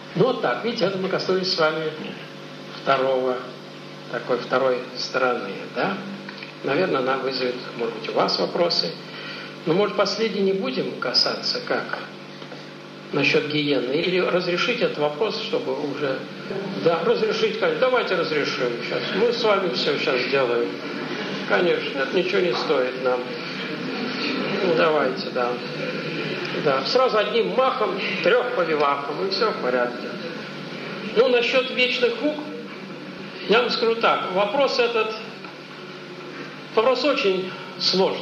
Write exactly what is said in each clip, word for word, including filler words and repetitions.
Ну вот так, видите, это мы коснулись с вами второго, такой второй стороны, да? Наверное, она вызовет, может быть, у вас вопросы. Но, может, последний не будем касаться, как насчет гиены? Или разрешить этот вопрос, чтобы уже... Да, разрешить, конечно. Давайте разрешим сейчас. Мы с вами все сейчас сделаем. Конечно, это ничего не стоит нам. Ну, давайте, да. Да, сразу одним махом, трех повивахом, и все в порядке. Ну, насчет вечных мук, я вам скажу так. Вопрос этот... Вопрос очень сложный.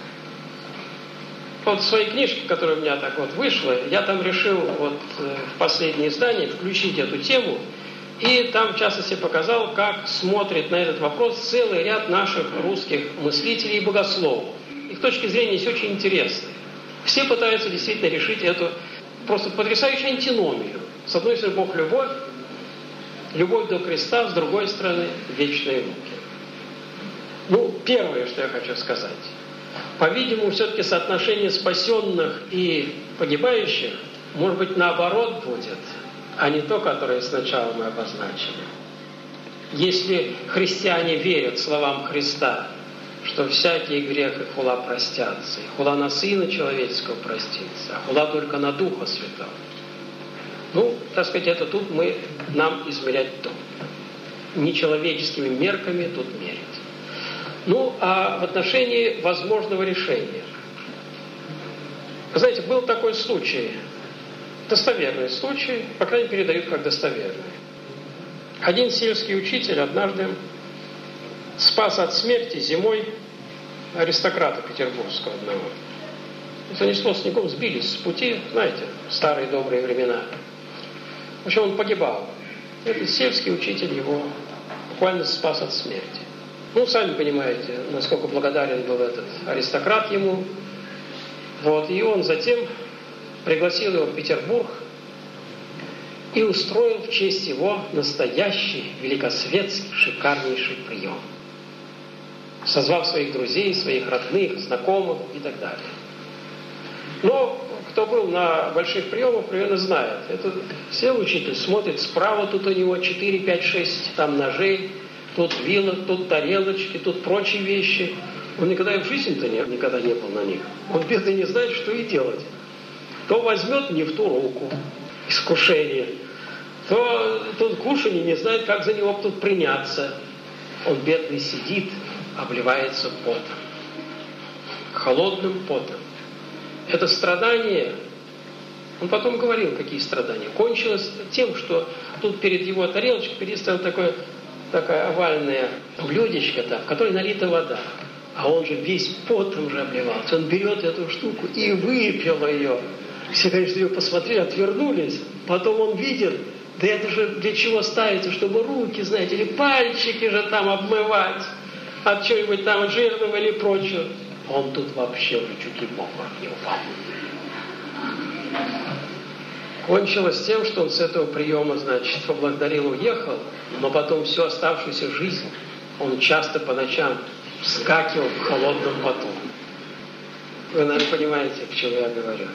Вот в своей книжке, которая у меня так вот вышла, я там решил вот в последнее издание включить эту тему, и там в частности показал, как смотрит на этот вопрос целый ряд наших русских мыслителей и богословов. Их точки зрения есть очень интересные. Все пытаются действительно решить эту просто потрясающую антиномию. С одной стороны, Бог – любовь, любовь до креста, с другой стороны – вечные муки. Ну, первое, что я хочу сказать. По-видимому, все-таки соотношение спасенных и погибающих, может быть, наоборот будет, а не то, которое сначала мы обозначили. Если христиане верят словам Христа, что всякий грех и хула простятся, и хула на Сына Человеческого простится, а хула только на Духа Святого. Ну, так сказать, это тут мы, нам измерять то. Нечеловеческими мерками тут мерить. Ну, а в отношении возможного решения. Вы знаете, был такой случай, достоверный случай, по крайней мере, передают как достоверный. Один сельский учитель однажды спас от смерти зимой аристократа петербургского одного. Занесло снегом, сбились с пути, знаете, в старые добрые времена. В общем, он погибал. Этот сельский учитель его буквально спас от смерти. Ну, сами понимаете, насколько благодарен был этот аристократ ему. Вот, и он затем пригласил его в Петербург и устроил в честь его настоящий, великосветский, шикарнейший прием. Созвав своих друзей, своих родных, знакомых и так далее. Но кто был на больших приемах, примерно знает. Это сел учитель, смотрит, справа тут у него четыре, пять, шесть там ножей, тут вилок, тут тарелочки, тут прочие вещи. Он никогда и в жизни-то не, никогда не был на них. Он бедный не знает, что и делать. То возьмет не в ту руку, искушение, то тут кушанье не знает, как за него тут приняться. Он бедный сидит, обливается потом. Холодным потом. Это страдание, он потом говорил, какие страдания, кончилось тем, что тут перед его тарелочкой переставил такое, такая овальная блюдечко, там, в которой налита вода. А он же весь потом же обливался. Он берет эту штуку и выпил ее. Все, конечно, ее посмотрели, отвернулись. Потом он видит, да это же для чего ставится, чтобы руки, знаете, или пальчики же там обмывать от чего-нибудь там жирного или прочего. Он тут вообще уже чуть ли в обморок не упал. Кончилось тем, что он с этого приема, значит, поблагодарил, уехал, но потом всю оставшуюся жизнь он часто по ночам вскакивал в холодном поту. Вы, наверное, понимаете, к чему я говорю.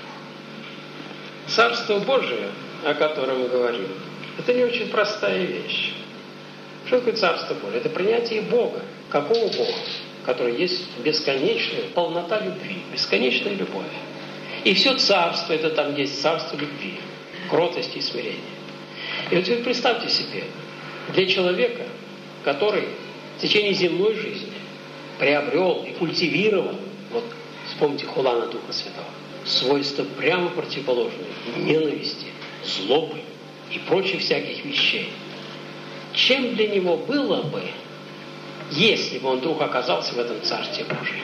Царство Божие, о котором мы говорим, это не очень простая вещь. Что такое Царство Божие? Это принятие Бога. Какого Бога? Который есть бесконечная полнота любви, бесконечная любовь. И все царство, это там есть царство любви, кротости и смирения. И вот теперь представьте себе, для человека, который в течение земной жизни приобрел и культивировал, вот вспомните хула на Духа Святого, свойства прямо противоположные ненависти, злобы и прочих всяких вещей. Чем для него было бы, если бы он вдруг оказался в этом Царстве Божьем?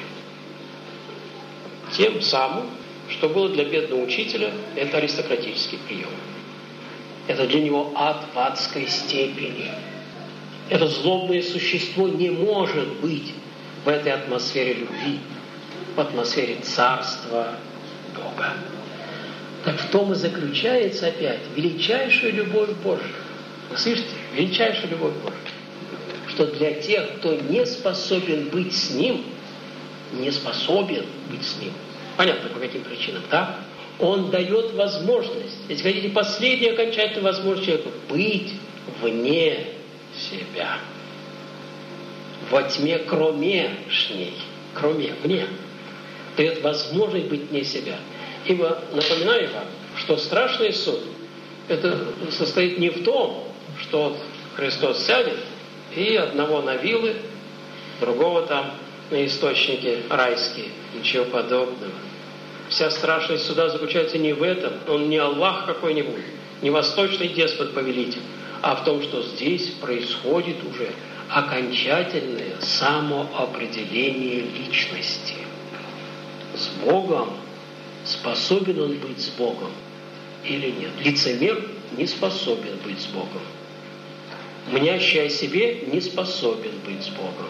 Тем самым, что было для бедного учителя, это аристократический прием. Это для него ад в адской степени. Это злобное существо не может быть в этой атмосфере любви, в атмосфере Царства Бога. Так в том и заключается опять величайшая любовь Божия. Вы слышите? Величайшая любовь Божия. Что для тех, кто не способен быть с Ним, не способен быть с Ним. Понятно, по каким причинам, да? Он дает возможность, если хотите, последнюю окончательную возможность человеку быть вне себя. Во тьме кромешней, кроме, вне. Дает возможность быть вне себя. Ибо, напоминаю вам, что страшный суд, это состоит не в том, что Христос сядет и одного на вилы, другого там на источники райские. Ничего подобного. Вся страшность суда заключается не в этом. Он не Аллах какой-нибудь, не восточный деспот-повелитель, а в том, что здесь происходит уже окончательное самоопределение личности. С Богом способен он быть с Богом или нет? Лицемер не способен быть с Богом. Мнящий о себе не способен быть с Богом.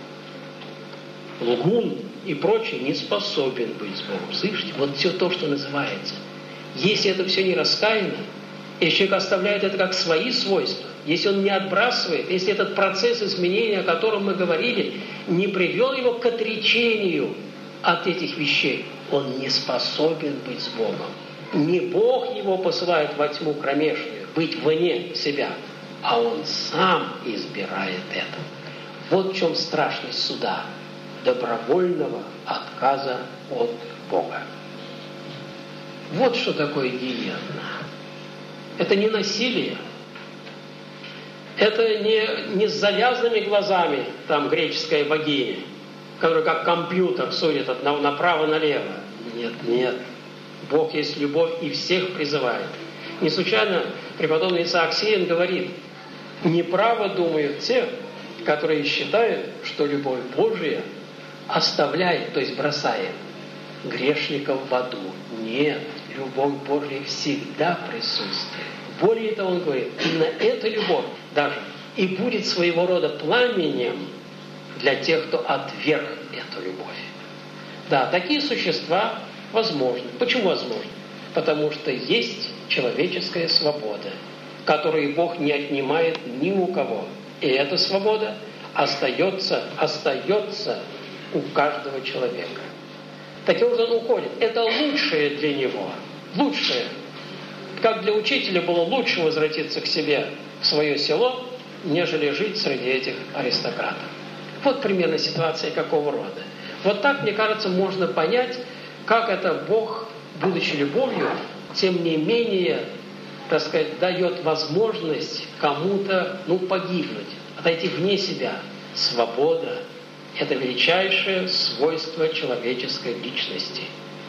Лгун и прочее не способен быть с Богом. Слышите? Вот все то, что называется. Если это все не раскаяно, если человек оставляет это как свои свойства, если он не отбрасывает, если этот процесс изменения, о котором мы говорили, не привел его к отречению от этих вещей, он не способен быть с Богом. Не Бог его посылает во тьму кромешную, быть вне себя, а он сам избирает это. Вот в чем страшность суда. Добровольного отказа от Бога. Вот что такое гиенна. Это не насилие. Это не, не с завязанными глазами, там, греческая богиня, которая как компьютер судит направо-налево. Нет, нет. Бог есть любовь и всех призывает. Не случайно преподобный Исаак Сиин говорит, неправо думают те, которые считают, что любовь Божия оставляет, то есть бросает грешников в аду. Нет, любовь Божья всегда присутствует. Более того, он говорит, именно эта любовь даже и будет своего рода пламенем для тех, кто отверг эту любовь. Да, такие существа возможны. Почему возможны? Потому что есть человеческая свобода, которую Бог не отнимает ни у кого. И эта свобода остается, остается у каждого человека. Таким образом, он уходит. Это лучшее для него. Лучшее. Как для учителя было лучше возвратиться к себе, в свое село, нежели жить среди этих аристократов. Вот примерно ситуация какого рода. Вот так, мне кажется, можно понять, как это Бог, будучи любовью, тем не менее, так сказать, дает возможность кому-то, ну, погибнуть, отойти вне себя. Свобода – это величайшее свойство человеческой личности.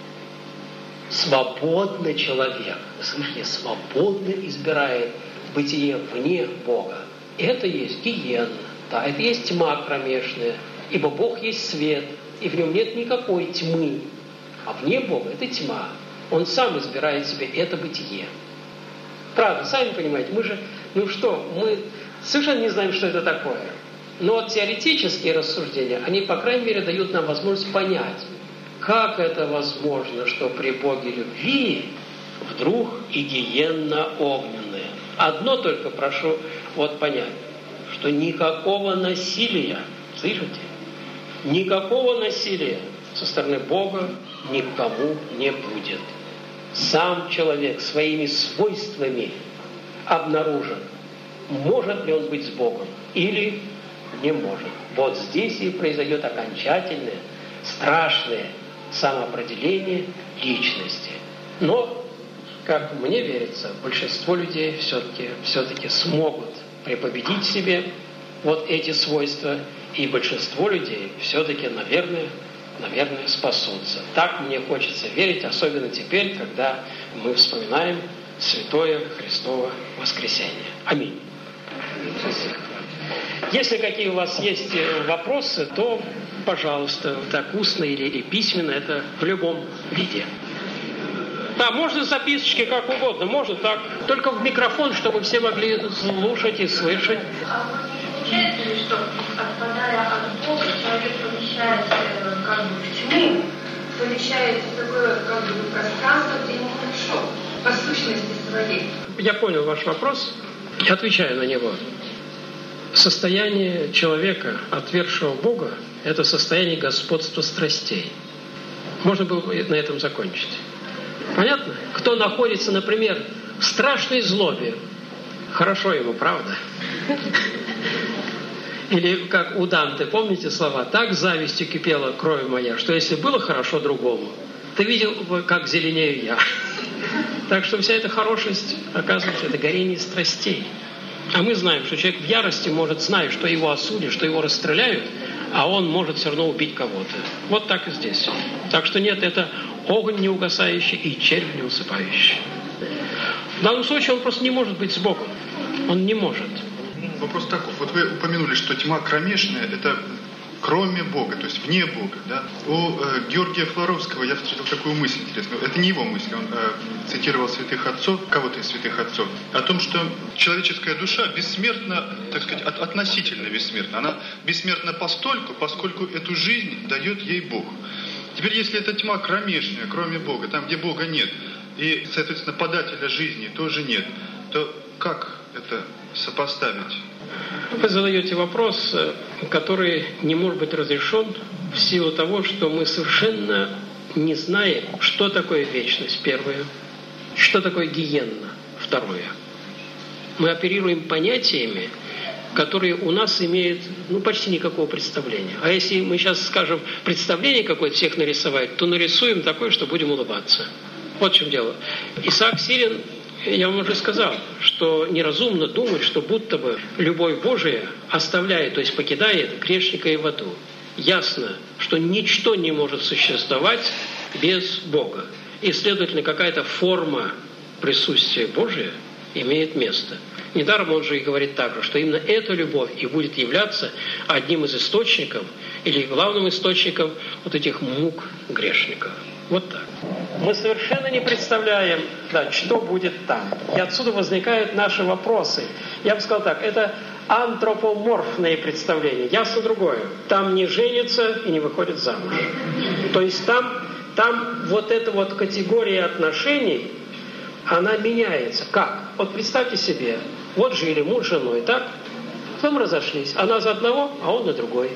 Свободный человек, слышите, свободно избирает бытие вне Бога. Это есть гиенна, да, это есть тьма кромешная, ибо Бог есть свет, и в нем нет никакой тьмы. А вне Бога – это тьма. Он сам избирает себе это бытие. Правда, сами понимаете, мы же, ну что, мы совершенно не знаем, что это такое. Но вот теоретические рассуждения, они, по крайней мере, дают нам возможность понять, как это возможно, что при Боге любви вдруг и гиенна огненная. Одно только прошу вот понять, что никакого насилия, слышите, никакого насилия со стороны Бога никому не будет. Сам человек своими свойствами обнаружен, может ли он быть с Богом или не может. Вот здесь и произойдет окончательное, страшное самоопределение личности. Но, как мне верится, большинство людей все-таки, все-таки смогут препобедить себе вот эти свойства, и большинство людей все-таки, наверное, наверное, спасутся. Так мне хочется верить, особенно теперь, когда мы вспоминаем Святое Христово воскресение. Аминь. Если какие у вас есть вопросы, то, пожалуйста, так устно или, или письменно, это в любом виде. Да, можно записочки как угодно, можно так. Только в микрофон, чтобы все могли слушать и слышать. А вот получается ли, что, отпадая от Бога, человек помещается как бы в тьму, помещается в такое как бы пространство, где ему хорошо, по сущности своей? Я понял ваш вопрос. Я отвечаю на него. Состояние человека, отвергшего Бога, это состояние господства страстей. Можно было бы на этом закончить. Понятно? Кто находится, например, в страшной злобе, хорошо ему, правда? Или как у Данте, помните слова? «Так завистью кипела кровь моя, что если было хорошо другому, ты видел, как зеленею я». Так что вся эта хорошесть, оказывается, это горение страстей. А мы знаем, что человек в ярости может, зная, что его осудят, что его расстреляют, а он может все равно убить кого-то. Вот так и здесь. Так что нет, это огонь неугасающий и червь неусыпающий. В данном случае он просто не может быть с Богом. Он не может. Вопрос такой. Вот вы упомянули, что тьма кромешная – это кроме Бога, то есть вне Бога. Да? У э, Георгия Флоровского я встретил такую мысль интересную. Это не его мысль, он э, цитировал святых отцов, кого-то из святых отцов, о том, что человеческая душа бессмертна, так сказать, от, относительно бессмертна. Она бессмертна постольку, поскольку эту жизнь дает ей Бог. Теперь, если эта тьма кромешная, кроме Бога, там, где Бога нет, и, соответственно, подателя жизни тоже нет, то как это сопоставить? Вы задаете вопрос, который не может быть разрешен в силу того, что мы совершенно не знаем, что такое вечность, первое, что такое гиенна, второе. Мы оперируем понятиями, которые у нас имеют ну, почти никакого представления. А если мы сейчас скажем представление какое-то всех нарисовать, то нарисуем такое, что будем улыбаться. Вот в чем дело. Исаак Сирин, я вам уже сказал, что неразумно думать, что будто бы любовь Божия оставляет, то есть покидает грешника и в аду. Ясно, что ничто не может существовать без Бога. И, следовательно, какая-то форма присутствия Божия имеет место. Недаром он же и говорит так же, что именно эта любовь и будет являться одним из источников или главным источником вот этих мук грешников. Вот так. Мы совершенно не представляем, да, что будет там. И отсюда возникают наши вопросы. Я бы сказал так, это антропоморфные представления. Ясно другое. Там не женятся и не выходят замуж. То есть там, там вот эта вот категория отношений, она меняется. Как? Вот представьте себе, вот жили муж с женой, так? Потом разошлись. Она за одного, а он на другой.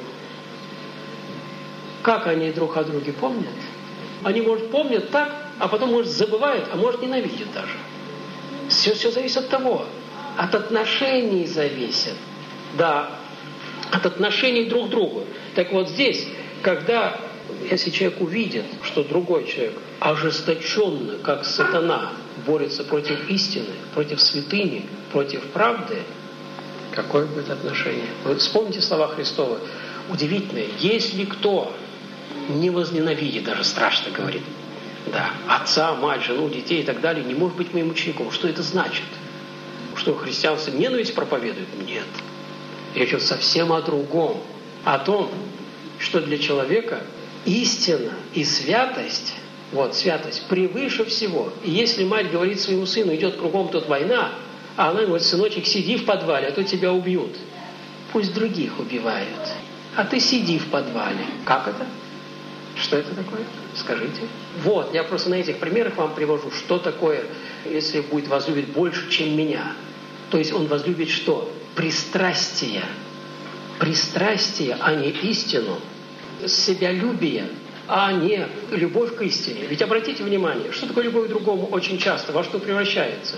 Как они друг о друге помнят? Они, может, помнят так, а потом, может, забывают, а может, ненавидят даже. Все, все зависит от того. От отношений зависит. Да, от отношений друг к другу. Так вот здесь, когда, если человек увидит, что другой человек ожесточенно, как сатана, борется против истины, против святыни, против правды, какое будет отношение? Вы вспомните слова Христова. Удивительные. Если кто не возненавидит, даже страшно говорит, да, отца, мать, жену, детей и так далее, не может быть моим учеником. Что это значит? Что христианство ненависть проповедует? Нет. Речь идет совсем о другом. О том, что для человека истина и святость, вот, святость превыше всего. И если мать говорит своему сыну, идет кругом тут война, а она говорит, сыночек, сиди в подвале, а то тебя убьют. Пусть других убивают. А ты сиди в подвале. Как это? Что это такое? Скажите. Вот, я просто на этих примерах вам привожу, что такое, если будет возлюбить больше, чем меня. То есть он возлюбит что? Пристрастие. Пристрастие, а не истину. Себялюбие, а не любовь к истине. Ведь обратите внимание, что такое любовь к другому очень часто, во что превращается?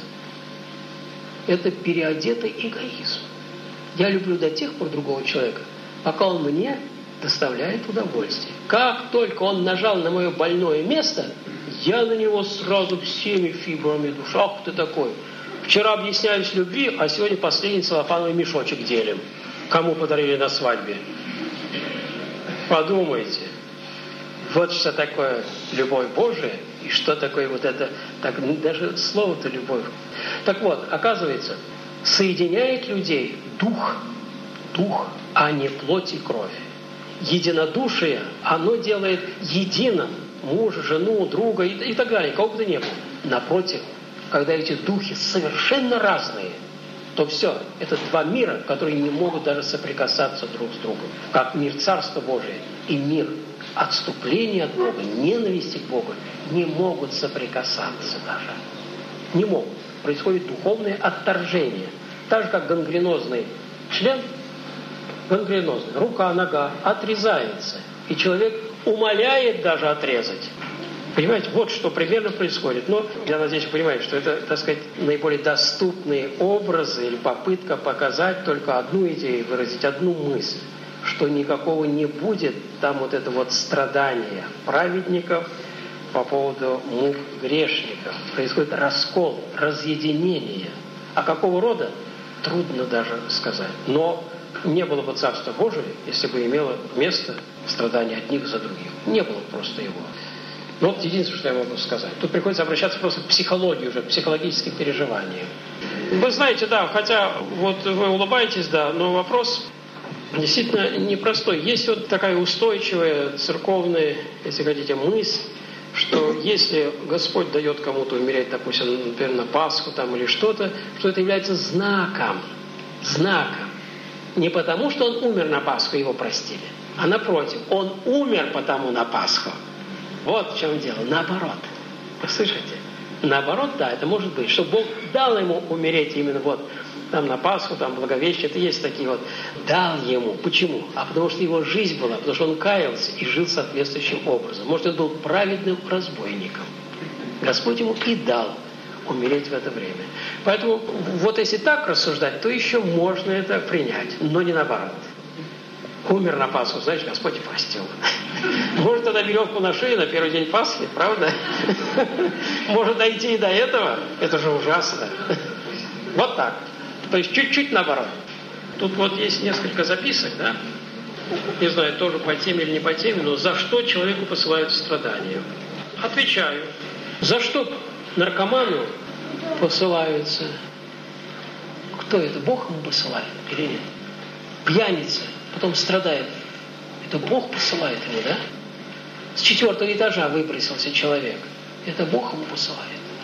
Это переодетый эгоизм. Я люблю до тех пор другого человека, пока он мне доставляет удовольствие. Как только он нажал на мое больное место, я на него сразу всеми фибрами души. Ах ты такой. Вчера объяснялись любви, а сегодня последний целлофановый мешочек делим. Кому подарили на свадьбе? Подумайте. Вот что такое любовь Божия, и что такое вот это, так, даже слово-то любовь. Так вот, оказывается, соединяет людей дух, дух, а не плоть и кровь. Единодушие, оно делает единым мужа, жену, друга и, и так далее, кого бы то ни было. Напротив, когда эти духи совершенно разные, то все, это два мира, которые не могут даже соприкасаться друг с другом. Как мир Царства Божия и мир отступления от Бога, ненависти к Богу, не могут соприкасаться даже. Не могут. Происходит духовное отторжение. Так же, как гангренозный член, гангренозный, рука, нога отрезается. И человек умоляет даже отрезать. Понимаете, вот что примерно происходит. Но я надеюсь, вы понимаете, что это, так сказать, наиболее доступные образы или попытка показать только одну идею, выразить одну мысль, что никакого не будет там вот это вот страдание праведников по поводу мук грешников. Происходит раскол, разъединение. А какого рода? Трудно даже сказать. Но не было бы Царства Божия, если бы имело место страдание одних за других. Не было просто его. Ну, вот единственное, что я могу сказать. Тут приходится обращаться просто к психологии уже, к психологическим переживаниям. Вы знаете, да, хотя вот вы улыбаетесь, да, но вопрос действительно непростой. Есть вот такая устойчивая церковная, если хотите, мысль, что если Господь дает кому-то умереть, допустим, например, на Пасху там или что-то, что это является знаком. Знаком. Не потому, что он умер на Пасху, его простили, а напротив, он умер потому на Пасху. Вот в чем дело. Наоборот. Вы слышите? Наоборот, да, это может быть, что Бог дал ему умереть именно вот там на Пасху, там Благовещение, это есть такие вот. Дал ему. Почему? А потому что его жизнь была, потому что он каялся и жил соответствующим образом. Может, он был праведным разбойником. Господь ему и дал умереть в это время. Поэтому вот если так рассуждать, то еще можно это принять, но не наоборот. Умер на Пасху, знаешь, Господь и простил. Может, тогда веревку на шею на первый день Пасхи, правда? Может дойти и до этого? Это же ужасно. Вот так. То есть чуть-чуть наоборот. Тут вот есть несколько записок, да? Не знаю, тоже по теме или не по теме, но за что человеку посылают страдания? Отвечаю. За что наркоману посылаются? Кто это? Бог ему посылает или нет? Пьяница потом страдает. Это Бог посылает ему, да? С четвертого этажа выбросился человек. Это Бог ему посылает.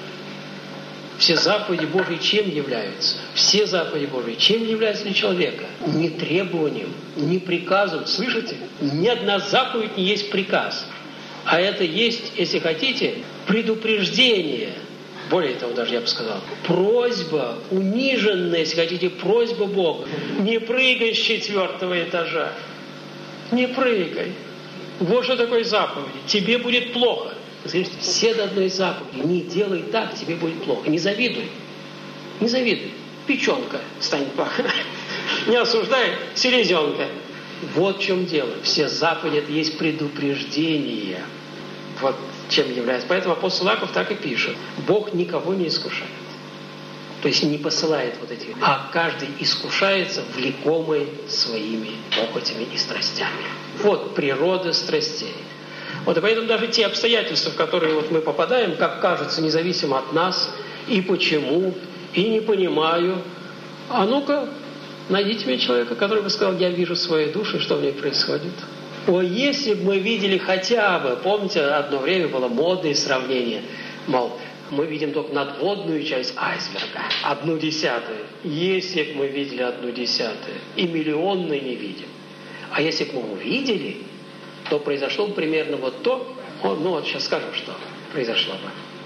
Все заповеди Божьи чем являются? Все заповеди Божьи чем являются для человека? Не требованием, не приказом. Слышите? Ни одна заповедь не есть приказ. А это есть, если хотите, предупреждение. Более того, даже я бы сказал, просьба, униженная, если хотите, просьба Бога. Не прыгай с четвертого этажа. Не прыгай. Вот что такое заповедь. Тебе будет плохо. Все до одной заповеди. Не делай так, тебе будет плохо. Не завидуй. Не завидуй. Печенка станет плохо. Не осуждай, селезенка. Вот в чем дело. Все заповеди это есть предупреждение. Вот чем является. Поэтому апостол Иаков так и пишет. Бог никого не искушает. То есть не посылает вот эти, а каждый искушается, влекомый своими похотями и страстями. Вот природа страстей. Вот и поэтому даже те обстоятельства, в которые вот мы попадаем, как кажется, независимо от нас, и почему, и не понимаю. А ну-ка, найдите мне человека, который бы сказал, я вижу своей души, что в ней происходит. О, если бы мы видели хотя бы, помните, одно время было модное сравнение, мол, мы видим только надводную часть айсберга, одну десятую. Если бы мы видели одну десятую, и миллионной не видим. А если бы мы увидели, то произошло бы примерно вот то, ну вот сейчас скажем, что произошло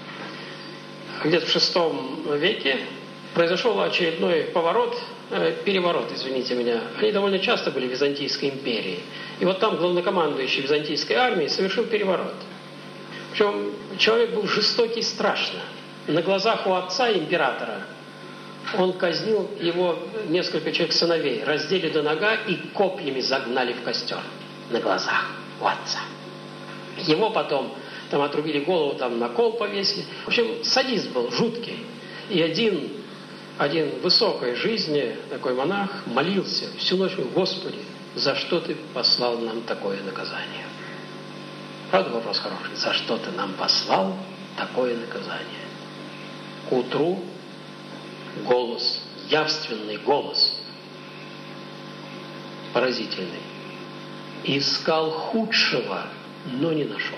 бы. Где-то в шестом веке произошел очередной поворот, э, переворот, извините меня. Они довольно часто были в Византийской империи. И вот там главнокомандующий Византийской армии совершил переворот. Причем человек был жестокий страшно. На глазах у отца императора он казнил его несколько человек сыновей, раздели до нога и копьями загнали в костер. На глазах у отца. Его потом там отрубили голову, там на кол повесили. В общем, садист был жуткий. И один, один в высокой жизни, такой монах, молился всю ночь: Господи, за что Ты послал нам такое наказание? Правда, вопрос хороший. За что Ты нам послал такое наказание? К утру голос, явственный голос, поразительный. Искал худшего, но не нашел.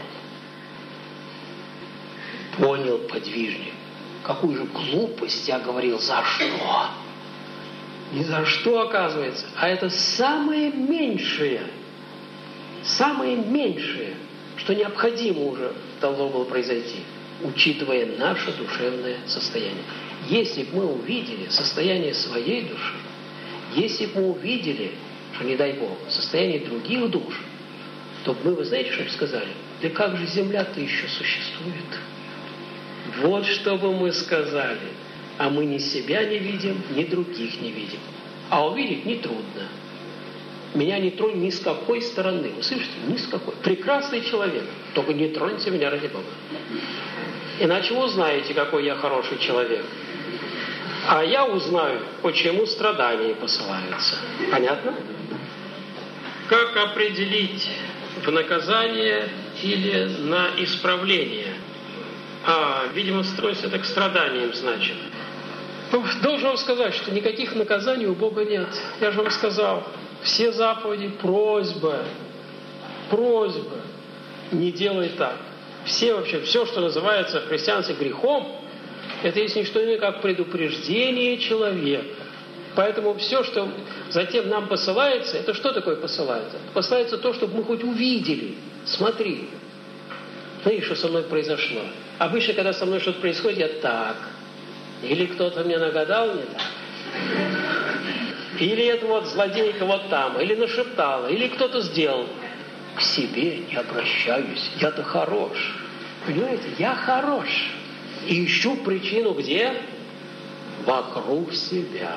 Понял подвижник. Какую же глупость я говорил, за что? Не за что, оказывается, а это самое меньшее, самое меньшее, что необходимо уже должно было произойти, учитывая наше душевное состояние. Если бы мы увидели состояние своей души, если бы мы увидели, что, не дай Бог, состояние других душ, то мы, вы знаете, что бы сказали? Да как же земля-то еще существует? Вот что бы мы сказали. А мы ни себя не видим, ни других не видим. А увидеть нетрудно. Меня не тронь ни с какой стороны. Вы слышите? Ни с какой. Прекрасный человек. Только не троньте меня, ради Бога. Иначе вы узнаете, какой я хороший человек. А я узнаю, почему страдания посылаются. Понятно? Как определить в наказание или на исправление? А, видимо, строится это к страданиям, значит. Ну, должен вам сказать, что никаких наказаний у Бога нет. Я же вам сказал, все заповеди – просьба. Просьба. Не делай так. Все вообще, все, что называется в христианстве грехом, это есть не что иное, как предупреждение человека. Поэтому все, что затем нам посылается, это что такое посылается? Посылается то, чтобы мы хоть увидели. Смотри. Смотри, что со мной произошло. Обычно, когда со мной что-то происходит, я так. Или кто-то мне нагадал не так. Или это вот злодейка вот там. Или нашептала. Или кто-то сделал. К себе не обращаюсь. Я-то хорош. Понимаете? Я хорош. И ищу причину где? Вокруг себя.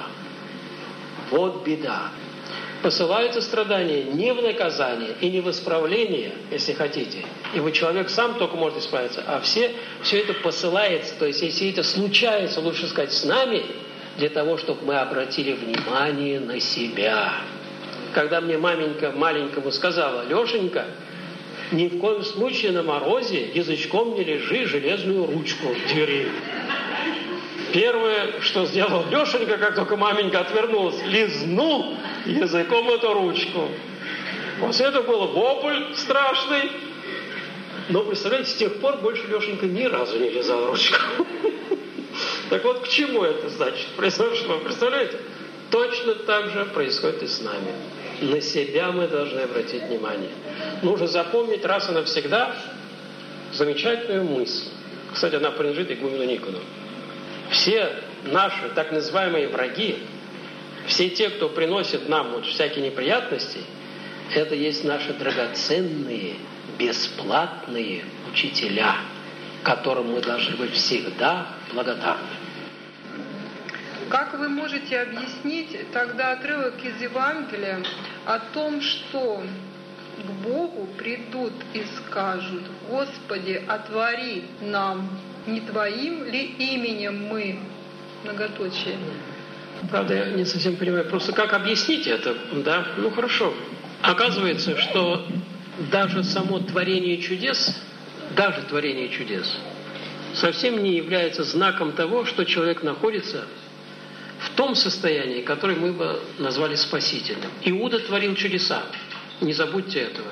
Вот беда. Посылаются страдания не в наказание и не в исправление, если хотите. Ибо человек сам только может исправиться, а все, все это посылается, то есть если это случается, лучше сказать, с нами, для того, чтобы мы обратили внимание на себя. Когда мне маменька маленькому сказала: Лешенька, ни в коем случае на морозе язычком не лежи железную ручку в двери. Первое, что сделал Лешенька, как только маменька отвернулась, лизнул языком эту ручку. После этого был вопль страшный. Но, представляете, с тех пор больше Лешенька ни разу не лизал ручку. Так вот, к чему это значит? Произошло, представляете? Точно так же происходит и с нами. На себя мы должны обратить внимание. Нужно запомнить раз и навсегда замечательную мысль. Кстати, она принадлежит игумену Никону. Все наши так называемые враги, все те, кто приносит нам вот всякие неприятности, это есть наши драгоценные, бесплатные учителя, которым мы должны быть всегда благодарны. Как вы можете объяснить тогда отрывок из Евангелия о том, что к Богу придут и скажут: Господи, отвори нам, не Твоим ли именем мы? Многоточие. Правда, я не совсем понимаю, просто как объяснить это, да? Ну, хорошо. Оказывается, что даже само творение чудес, даже творение чудес, совсем не является знаком того, что человек находится в том состоянии, которое мы бы назвали спасительным. Иуда творил чудеса. Не забудьте этого.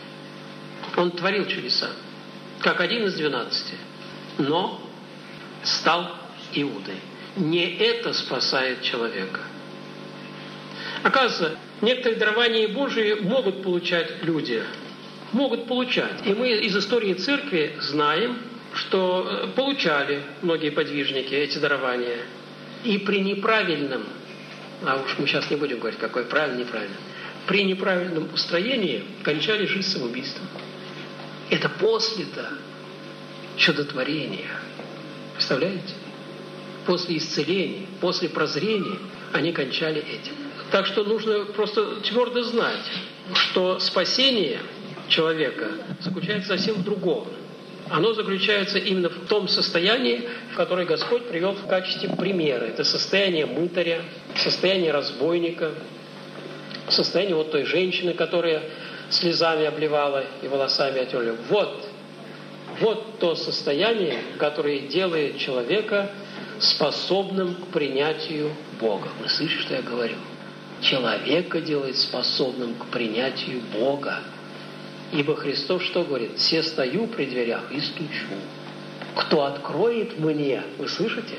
Он творил чудеса, как один из двенадцати. Но стал Иудой. Не это спасает человека. Оказывается, некоторые дарования Божии могут получать люди. Могут получать. И мы из истории церкви знаем, что получали многие подвижники эти дарования. И при неправильном, а уж мы сейчас не будем говорить, какой правильно, неправильно, при неправильном устроении кончали жизнь самоубийством. Это после-то чудотворения. Представляете? После исцеления, после прозрения они кончали этим. Так что нужно просто твердо знать, что спасение человека заключается совсем в другом. Оно заключается именно в том состоянии, в которое Господь привел в качестве примера. Это состояние мытаря, состояние разбойника, состояние вот той женщины, которая слезами обливала и волосами отерла. Вот, вот то состояние, которое делает человека способным к принятию Бога. Вы слышите, что я говорю? Человека делает способным к принятию Бога. Ибо Христос что говорит? «Се стою при дверях и стучу. Кто откроет мне?» Вы слышите?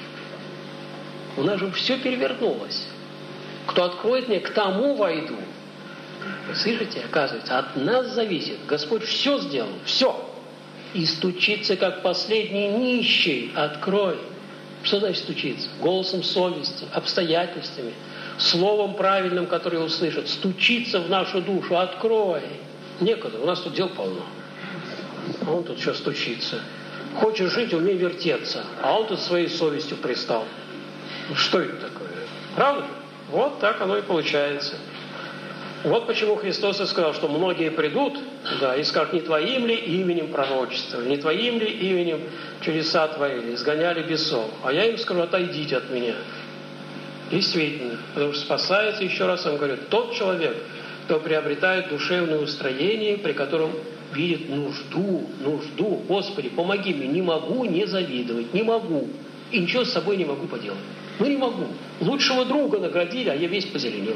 У нас же все перевернулось. Кто откроет мне, к тому войду. Вы слышите? Оказывается, от нас зависит. Господь все сделал, все. И стучится, как последний нищий. Открой. Что значит стучиться? Голосом совести, обстоятельствами, словом правильным, которое услышат. Стучится в нашу душу. Открой. Некогда, у нас тут дел полно. а он тут еще стучится. Хочешь жить, умей вертеться, а он тут своей совестью пристал. Ну, что это такое? Правда же? Вот так оно и получается. Вот почему Христос и сказал, что многие придут, да, и скажут, не твоим ли именем пророчествовали, не твоим ли именем чудеса творили, изгоняли бесов. А я им скажу, отойдите от меня. Действительно, потому что спасается, еще раз вам говорю, тот человек, кто приобретает душевное устроение, при котором видит нужду, нужду. Господи, помоги мне, не могу не завидовать, не могу. И ничего с собой не могу поделать. Ну не могу. Лучшего друга наградили, а я весь позеленел.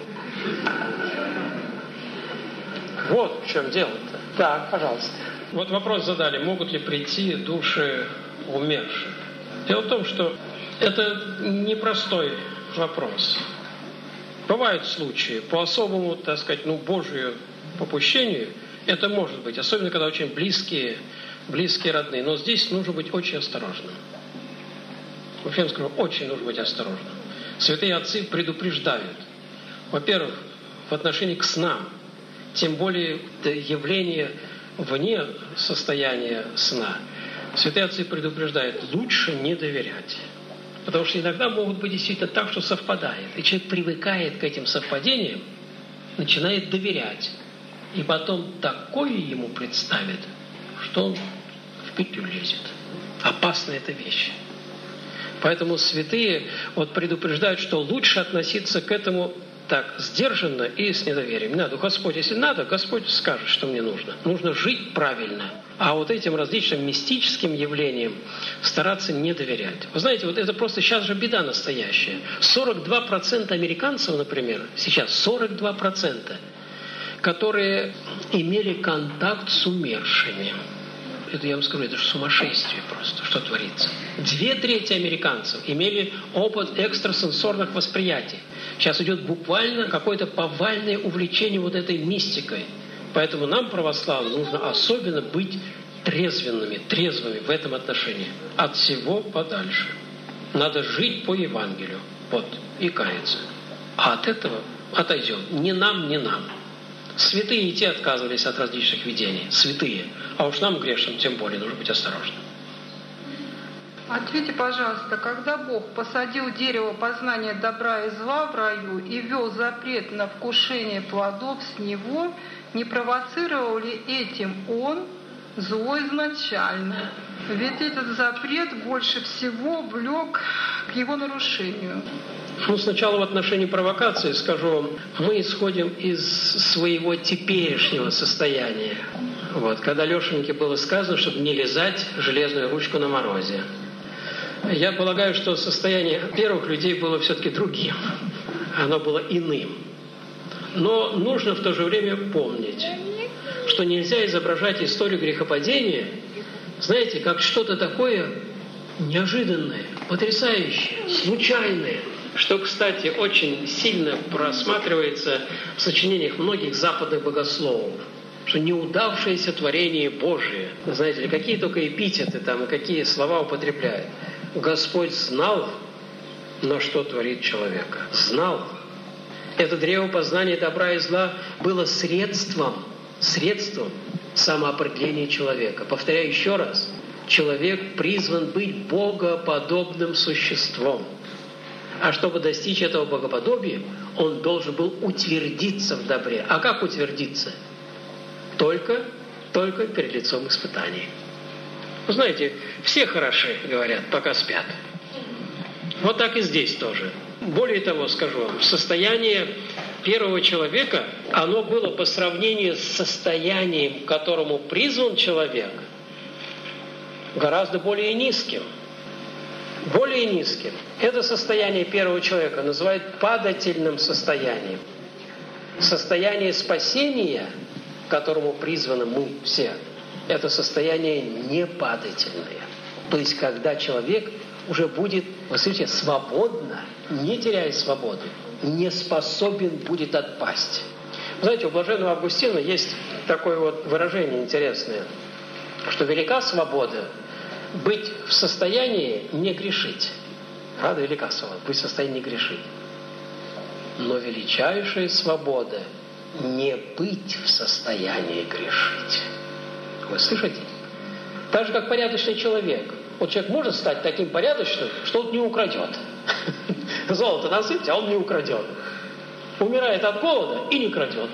Вот в чем дело-то. Так, пожалуйста. Вот вопрос задали, могут ли прийти души умерших? Дело в том, что это непростой вопрос. Бывают случаи, по особому, так сказать, ну, Божию попущению, это может быть, особенно когда очень близкие, близкие родные. Но здесь нужно быть очень осторожным. Вообще, я скажу, очень нужно быть осторожным. Святые отцы предупреждают, во-первых, в отношении к снам, тем более явление вне состояния сна. Святые отцы предупреждают, лучше не доверять. Потому что иногда могут быть действительно так, что совпадает. И человек привыкает к этим совпадениям, начинает доверять. И потом такое ему представит, что он в петлю лезет. Опасная эта вещь. Поэтому святые вот предупреждают, что лучше относиться к этому так сдержанно и с недоверием. Не надо, Господь, если надо, Господь скажет, что мне нужно. Нужно жить правильно. А вот этим различным мистическим явлениям стараться не доверять. Вы знаете, вот это просто сейчас же беда настоящая. сорок два процента американцев, например, сейчас сорок два процента, которые имели контакт с умершими. Это я вам скажу, это же сумасшествие просто, что творится. Две трети американцев имели опыт экстрасенсорных восприятий. Сейчас идет буквально какое-то повальное увлечение вот этой мистикой. Поэтому нам, православным, нужно особенно быть трезвенными, трезвыми в этом отношении. От всего подальше. Надо жить по Евангелию. Вот, и каяться. А от этого отойдем. Ни нам, ни нам. Святые и те отказывались от различных видений. Святые. А уж нам, грешным, тем более, нужно быть осторожным. Ответьте, пожалуйста, когда Бог посадил дерево познания добра и зла в раю и ввел запрет на вкушение плодов с него, не провоцировал ли этим Он зло изначально? Ведь этот запрет больше всего влек к его нарушению. Ну, сначала в отношении провокации скажу вам, мы исходим из своего теперешнего состояния. Вот, когда Лешеньке было сказано, чтобы не лизать железную ручку на морозе. Я полагаю, что состояние первых людей было все-таки другим. Оно было иным. Но нужно в то же время помнить, что нельзя изображать историю грехопадения, знаете, как что-то такое неожиданное, потрясающее, случайное, что, кстати, очень сильно просматривается в сочинениях многих западных богословов, что неудавшееся творение Божие, знаете ли, какие только эпитеты там и какие слова употребляют. Господь знал, на что творит человека. Знал. Это древо познания добра и зла было средством, средством самоопределения человека. Повторяю еще раз. Человек призван быть богоподобным существом. А чтобы достичь этого богоподобия, он должен был утвердиться в добре. А как утвердиться? Только, только перед лицом испытаний. Вы знаете, все хороши, говорят, пока спят. Вот так и здесь тоже. Более того, скажу вам, состояние первого человека, оно было по сравнению с состоянием, к которому призван человек, гораздо более низким. Более низким. Это состояние первого человека называют падательным состоянием. Состояние спасения, к которому призваны мы все, это состояние непадательное. То есть, когда человек уже будет, вы слышите, свободно, не теряя свободы, не способен будет отпасть. Вы знаете, у блаженного Августина есть такое вот выражение интересное, что велика свобода быть в состоянии не грешить. Правда, велика свобода, быть в состоянии не грешить. Но величайшая свобода не быть в состоянии грешить. Вы слышите? Так же, как порядочный человек. Вот человек может стать таким порядочным, что он не украдет. Золото насыпьте, а он не украдет. Умирает от голода и не крадет.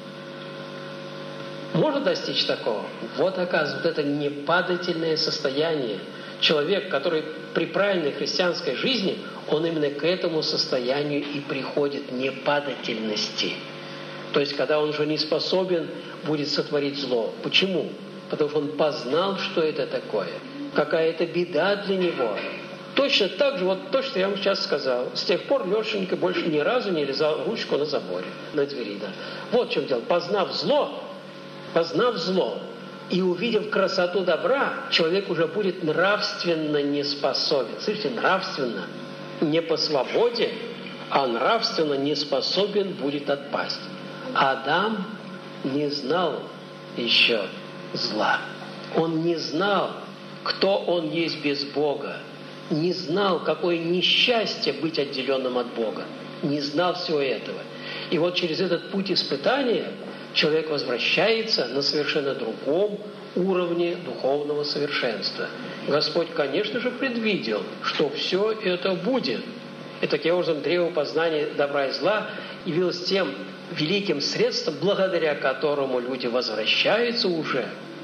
Может достичь такого? Вот, оказывается, вот это непадательное состояние. Человек, который при правильной христианской жизни, он именно к этому состоянию и приходит, непадательности. То есть, когда он уже не способен будет сотворить зло. Почему? Потому что он познал, что это такое. Какая это беда для него. Точно так же, вот то, что я вам сейчас сказал. С тех пор Лешенька больше ни разу не лизал ручку на заборе, на двери. Да. Вот в чем дело. Познав зло, познав зло и увидев красоту добра, человек уже будет нравственно не способен. Слышите, нравственно. Не по свободе, а нравственно не способен будет отпасть. Адам не знал еще зла. Он не знал, кто он есть без Бога. Не знал, какое несчастье быть отделенным от Бога. Не знал всего этого. И вот через этот путь испытания человек возвращается на совершенно другом уровне духовного совершенства. Господь, конечно же, предвидел, что все это будет. И таким образом древо познания добра и зла явилось тем великим средством, благодаря которому люди возвращаются уже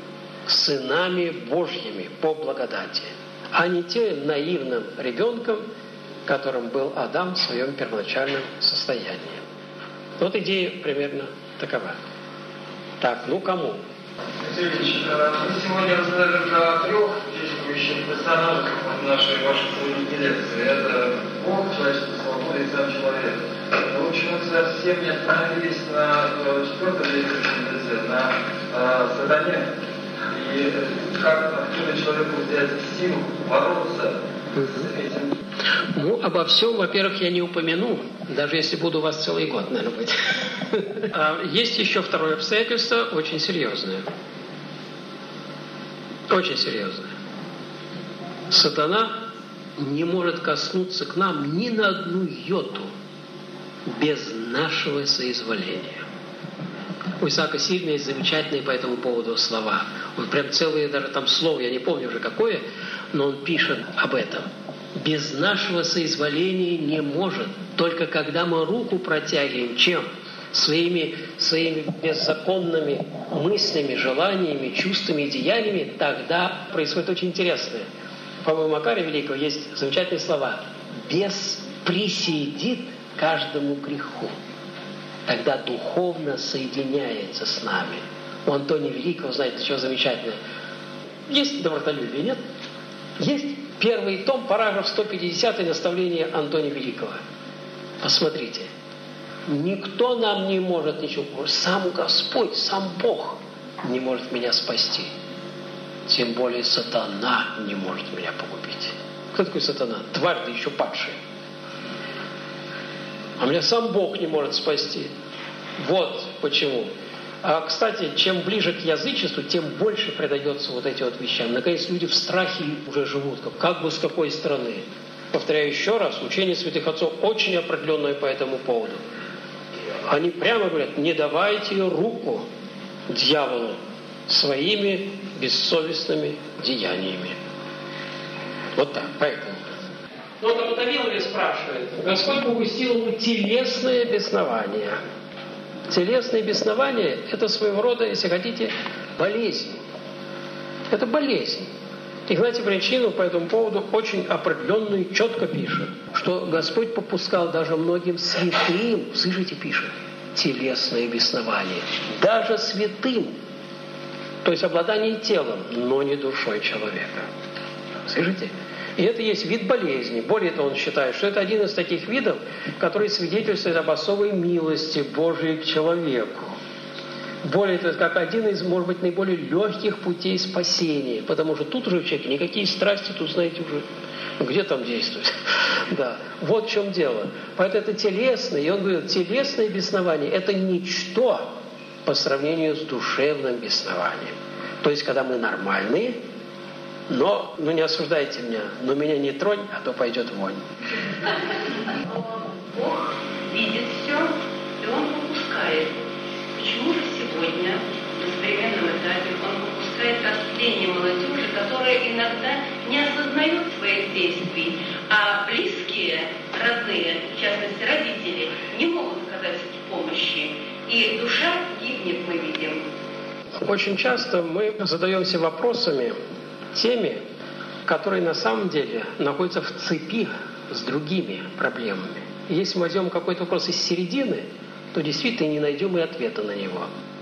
сынами Божьими по благодати, а не тем наивным ребенком, которым был Адам в своем первоначальном состоянии. Вот идея примерно такова. Так, ну кому? Алексей Ильич, мы сегодня разговаривали про трех действующих персонажей в нашей вашей сегодняшней лекции. Это Бог, человеческая свобода и сам человек. Но почему-то совсем не остановились на четвертом действующем лице, на э, сатане. И как откуда человеку взять силу бороться с этим? Ну, обо всем, во-первых, я не упомяну, даже если буду у вас целый год, наверное, быть. Есть еще второе обстоятельство, очень серьезное. Очень серьезное. Сатана не может коснуться к нам ни на одну йоту без нашего соизволения. У Исаака Сильна есть замечательные по этому поводу слова. Он прям целые даже там слово, я не помню уже какое, но он пишет об этом. Без нашего соизволения не может. Только когда мы руку протягиваем, чем? Своими, своими беззаконными мыслями, желаниями, чувствами и деяниями, тогда происходит очень интересное. По-моему, Макария Великого есть замечательные слова. «Бес присъедит каждому греху». Тогда духовно соединяется с нами. У Антония Великого, знаете, что замечательное. Есть добротолюбие, нет? Есть первый том, параграф сто пятидесятый, наставление Антония Великого. Посмотрите. Никто нам не может ничего помочь. Сам Господь, сам Бог не может меня спасти. Тем более сатана не может меня погубить. Кто такой сатана? Тварь, да еще падшая. А меня сам Бог не может спасти. Вот почему. А, кстати, чем ближе к язычеству, тем больше предается вот эти вот вещам. Наконец, люди в страхе уже живут. Как бы с какой стороны. Повторяю еще раз, учение святых отцов очень определенное по этому поводу. Они прямо говорят, не давайте руку дьяволу своими бессовестными деяниями. Вот так, поэтому. Но вот Данилович спрашивает, Господь попустил ему телесное беснование. Телесное беснование – это своего рода, если хотите, болезнь. Это болезнь. Игнатий Брянчанин по этому поводу очень определенно и четко пишет, что Господь попускал даже многим святым, слышите, пишет, телесное беснование. Даже святым. То есть обладание телом, но не душой человека. Слышите? И это есть вид болезни. Более того, он считает, что это один из таких видов, который свидетельствует об особой милости Божией к человеку. Более того, как один из, может быть, наиболее легких путей спасения. Потому что тут уже в человеке никакие страсти, тут, знаете, уже где там действует. Да. Вот в чем дело. Поэтому это телесное. И он говорит, телесное беснование – это ничто по сравнению с душевным беснованием. То есть, когда мы нормальные, но, ну не осуждайте меня, но меня не тронь, а то пойдет вонь. Бог видит все, и Он попускает. Почему же сегодня, на современном этапе, Он попускает растление молодежи, которые иногда не осознают своих действий, а близкие, родные, в частности родители, не могут оказать помощи. И душа гибнет, мы видим. Очень часто мы задаемся вопросами, теми, которые на самом деле находятся в цепи с другими проблемами. И если мы возьмем какой-то вопрос из середины, то действительно не найдем и ответа на него.